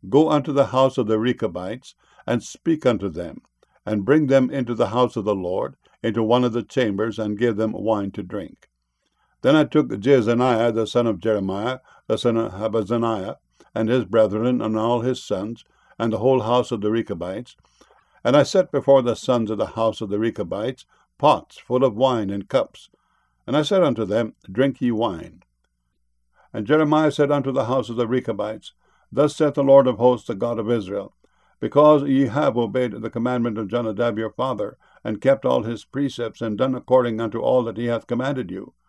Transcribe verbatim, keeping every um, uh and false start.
Go unto the house of the Rechabites, and speak unto them, and bring them into the house of the Lord, into one of the chambers, and give them wine to drink. Then I took Jezaniah the son of Jeremiah, the son of Habazaniah, and his brethren, and all his sons, and the whole house of the Rechabites, and I set before the sons of the house of the Rechabites pots full of wine and cups. And I said unto them, Drink ye wine. And Jeremiah said unto the house of the Rechabites, Thus saith the Lord of hosts, the God of Israel, Because ye have obeyed the commandment of Jonadab your father, and kept all his precepts, and done according unto all that he hath commanded you,